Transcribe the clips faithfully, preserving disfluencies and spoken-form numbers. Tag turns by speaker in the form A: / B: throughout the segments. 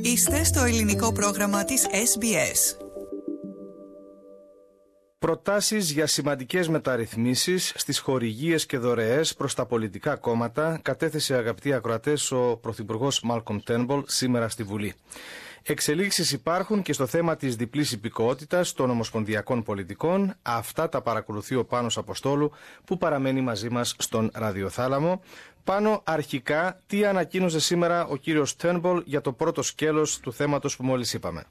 A: Είστε στο ελληνικό πρόγραμμα της ες μπι ες.
B: Προτάσεις για σημαντικές μεταρρυθμίσεις στις χορηγίες και δωρεές προς τα πολιτικά κόμματα κατέθεσε, αγαπητοί ακροατές, ο Πρωθυπουργός Μάλκομ Τέρνμπολ σήμερα στη Βουλή. Εξελίξεις υπάρχουν και στο θέμα της διπλής υπηκότητας των ομοσπονδιακών πολιτικών. Αυτά τα παρακολουθεί ο Πάνος Αποστόλου, που παραμένει μαζί μας στον ραδιοθάλαμο. Πάνο, αρχικά, τι ανακοίνωσε σήμερα ο κύριος Τέρνμπολ για το πρώτο σκέλος του θέματος που μόλις είπαμε?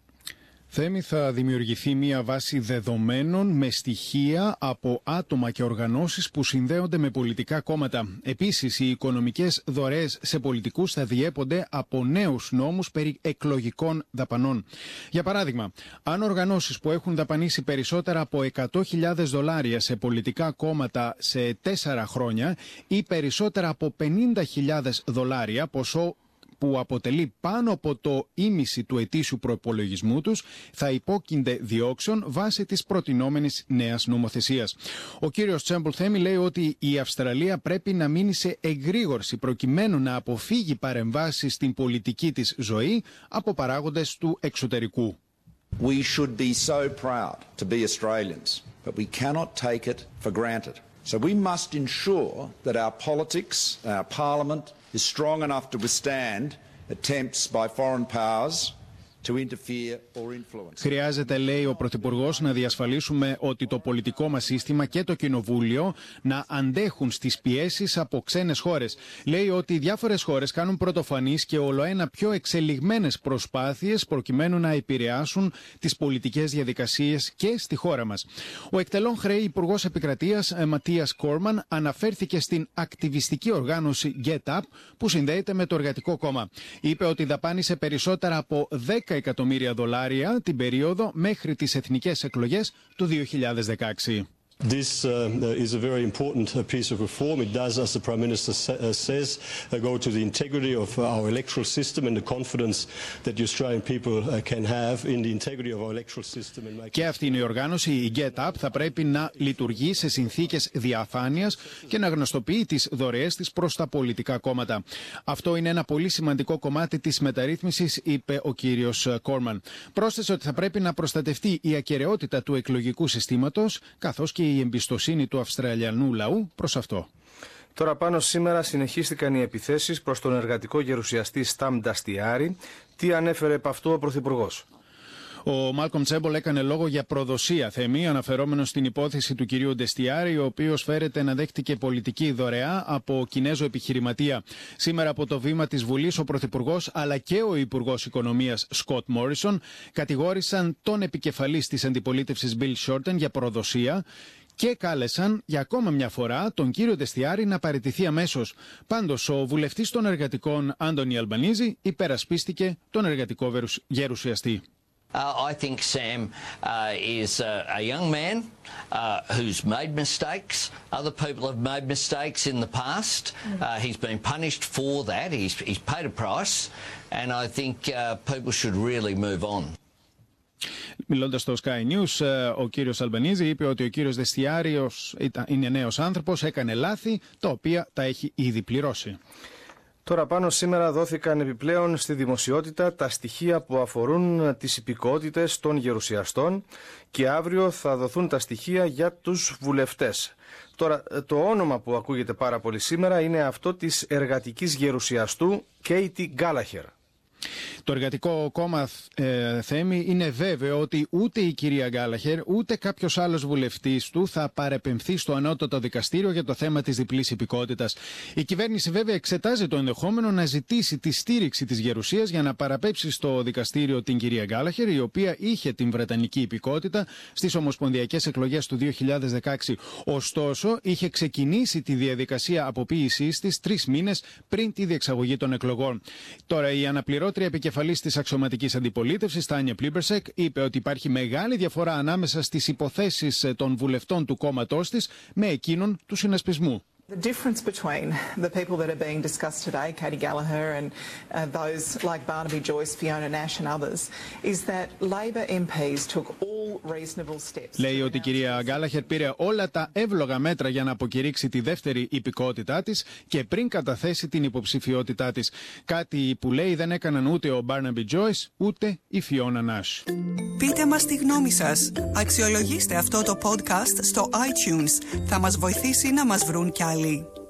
C: Θέμη, θα δημιουργηθεί μια βάση δεδομένων με στοιχεία από άτομα και οργανώσεις που συνδέονται με πολιτικά κόμματα. Επίσης, οι οικονομικές δωρεές σε πολιτικούς θα διέπονται από νέους νόμους περί εκλογικών δαπανών. Για παράδειγμα, αν οργανώσεις που έχουν δαπανίσει περισσότερα από εκατό χιλιάδες δολάρια σε πολιτικά κόμματα σε τέσσερα χρόνια ή περισσότερα από πενήντα χιλιάδες δολάρια, ποσό που αποτελεί πάνω από το ίμιση του ετήσιου προϋπολογισμού τους, θα υπόκεινται διώξεων βάσει της προτινόμενης νέας νομοθεσίας. Ο κύριος Τέρνμπολ Θέμη λέει ότι η Αυστραλία πρέπει να μείνει σε εγρήγορση προκειμένου να αποφύγει παρεμβάσεις στην πολιτική της ζωή από παράγοντες του εξωτερικού.
D: We should be so proud to be Australians, but we cannot take it for granted. So we must ensure that our politics, our parliament, is strong enough to withstand attempts by foreign powers to interfere or influence.
C: Χρειάζεται, λέει ο Πρωθυπουργός, να διασφαλίσουμε ότι το πολιτικό μας σύστημα και το Κοινοβούλιο να αντέχουν στις πιέσεις από ξένες χώρες. Λέει ότι διάφορες χώρες κάνουν πρωτοφανείς και ολοένα πιο εξελιγμένες προσπάθειες προκειμένου να επηρεάσουν τις πολιτικές διαδικασίες και στη χώρα μας. Ο εκτελών χρέη Υπουργός Επικρατείας Ματίας Κόρμαν αναφέρθηκε στην ακτιβιστική οργάνωση Get Up που συνδέεται με το Εργατικό Κόμμα. Είπε ότι δαπάνησε περισσότερα από δέκα εκατομμύρια δολάρια την περίοδο μέχρι τις εθνικές εκλογές του δύο χιλιάδες δεκαέξι.
E: This uh, is a very important uh, piece of reform. It does, as the Prime Minister sa uh, says, uh, go to the integrity of our electoral system and the confidence that the Australian people uh, can have in the integrity of our electoral system. And make...
C: Και αυτή είναι η οργάνωση, η Get Up, θα πρέπει να λειτουργεί σε συνθήκες διαφάνειας και να γνωστοποιεί τις δωρεές της προς τα πολιτικά κόμματα. Αυτό είναι ένα πολύ σημαντικό κομμάτι της μεταρρύθμισης, είπε ο κύριος Κόρμαν. Πρόσθεσε ότι θα πρέπει να προστατευτεί η ακεραιότητα του εκλογικού συστήματος, καθώς και η εμπιστοσύνη του Αυστραλιανού λαού προς αυτό.
B: Τώρα, πάνω, σήμερα συνεχίστηκαν οι επιθέσεις προς τον εργατικό γερουσιαστή Σταμ Νταστιάρη. Τι ανέφερε επ' αυτού ο Πρωθυπουργός?
C: Ο Μάλκομ Τέρνμπολ έκανε λόγο για προδοσία, Θέμη, αναφερόμενο στην υπόθεση του κυρίου Ντεστιάρη, ο οποίος φέρεται να δέχτηκε πολιτική δωρεά από Κινέζο επιχειρηματία. Σήμερα από το βήμα της Βουλής, ο Πρωθυπουργός αλλά και ο Υπουργός Οικονομίας Σκοτ Μόρισον κατηγόρησαν τον επικεφαλής της αντιπολίτευσης Μπιλ Σόρτεν για προδοσία και κάλεσαν για ακόμα μια φορά τον κύριο Ντεστιάρη να παραιτηθεί αμέσως. Πάντως, ο βουλευτής των εργατικών Άντονι Αλμπανίζη υπερασπίστηκε τον εργατικό γερουσιαστή.
F: Uh, I think Sam uh, is uh, a young man uh, who's made mistakes. Other people have made mistakes in the past. Uh, he's been punished for that. He's, he's paid a price. And I think uh, people should really move on.
C: Μιλώντας στο Sky News, ο κύριος Αλμπανίζη είπε ότι ο κύριος Ντεστιάριος είναι νέος άνθρωπος, έκανε λάθη, τα οποία τα έχει ήδη πληρώσει.
B: Τώρα, πάνω, σήμερα δόθηκαν επιπλέον στη δημοσιότητα τα στοιχεία που αφορούν τις υπηκότητες των γερουσιαστών και αύριο θα δοθούν τα στοιχεία για τους βουλευτές. Τώρα, το όνομα που ακούγεται πάρα πολύ σήμερα είναι αυτό της εργατικής γερουσιαστού Κέιτι Γκάλαχερ.
C: Το Εργατικό Κόμμα, ε, Θέμη, είναι βέβαιο ότι ούτε η κυρία Γκάλαχερ ούτε κάποιος άλλος βουλευτής του θα παρεπεμφθεί στο ανώτατο δικαστήριο για το θέμα της διπλής υπηκότητας. Η κυβέρνηση βέβαια εξετάζει το ενδεχόμενο να ζητήσει τη στήριξη της γερουσίας για να παραπέμψει στο δικαστήριο την κυρία Γκάλαχερ, η οποία είχε την βρετανική υπηκότητα στις ομοσπονδιακές εκλογές του δύο χιλιάδες δεκαέξι. Ωστόσο, είχε ξεκινήσει τη διαδικασία αποποίησής της τρεις μήνες πριν τη διεξαγωγή των εκλογών. Τώρα, η αναπληρώτρια επικεφαλής της αξιωματικής αντιπολίτευσης, Τάνια Πλίμπερσεκ, είπε ότι υπάρχει μεγάλη διαφορά ανάμεσα στις υποθέσεις των βουλευτών του κόμματός της με εκείνων του συνασπισμού.
G: The difference between the people that are being discussed today, Katie Gallagher and uh, those like Barnaby Joyce, Fiona Nash and others, is that Labor εμ πις took all reasonable steps.
C: Λέει ότι η κυρία Γκάλαχερ πήρε όλα τα εύλογα μέτρα για να αποκηρύξει τη δεύτερη υπηκότητά της και πριν καταθέσει την υποψηφιότητά της. Κάτι που λέει δεν έκαναν ούτε ο Barnaby Joyce ούτε η Fiona Nash.
A: Πείτε μας τη γνώμη σας. Αξιολογήστε αυτό το podcast στο iTunes. Θα μας βοηθήσει να μας βρουν κι άλλοι.